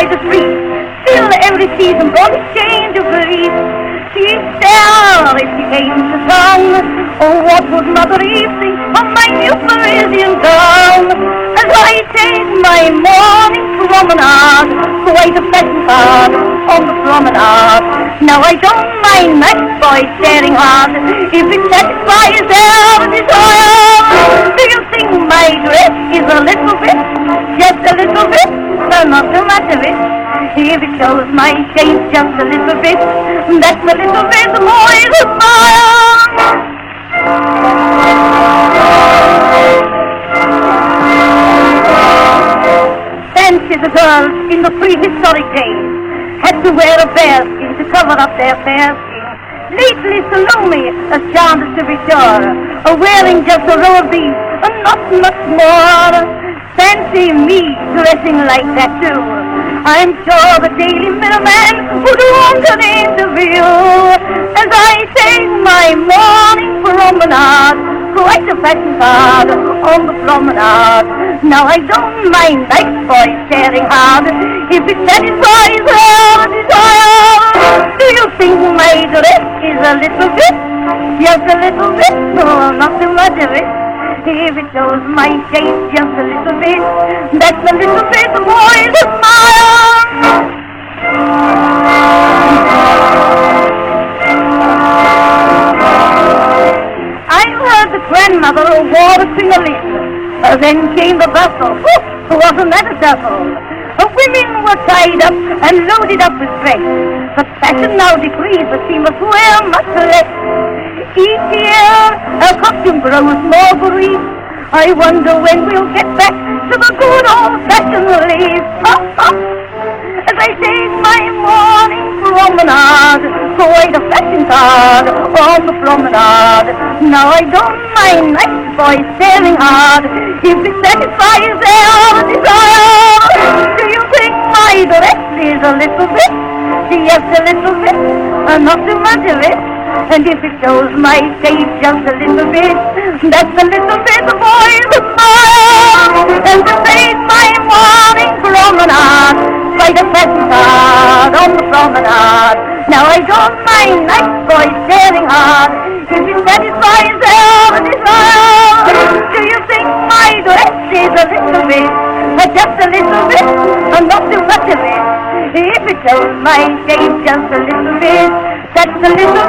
by the street. Still every season brought a change of grief. She'd stare if she came to town. Oh, what would Mother Eve think of my new Parisian gown? As I take my morning promenade, quite a pleasant card on the promenade. Now I don't mind nice boys staring hard, if it satisfies their desire. Do you think my dress is a little bit, just a little bit, but not too much of it? If it shows my shape just a little bit, that's a little bit the boys admire. Fancy the girls in the prehistoric days had to wear a bearskin to cover up their fair skin. Lately Salome has charmed to be sure, wearing just a row of these and not much more. Fancy me dressing like that too. I'm sure the Daily Mirrorman would want an interview. As I take my morning promenade, quite a fashion card on the promenade. Now I don't mind nice boys staring hard, if it satisfies their desire. Do you think my dress is a little bit, just a little bit, no, not too much of it? If it shows my shape just a little bit, that's a little bit the boys admire. I've heard the grandmother wore a crinoline. Then came the bustle. Wasn't that a tussle? Women were tied up and loaded up with dress. But fashion now decrees that she must wear much less. Each year her costume grows more brief. I wonder when we'll get back to the good old-fashioned lace. As I take my morning promenade, quite a fashion card on the promenade. Now I don't mind nice boys staring hard, if it satisfies their desire. Do you think my dress is a little bit, just a little bit, not too much of it? And if it shows my shape just a little bit, that's a little bit the boys admire. And to take my morning promenade, quite a fashion card on the promenade. Now I don't mind nice boys staring hard, if it satisfies their desire. Do you think my dress is a little bit, just a little bit, not too much of it? If it shows my shape just a little bit, that's a little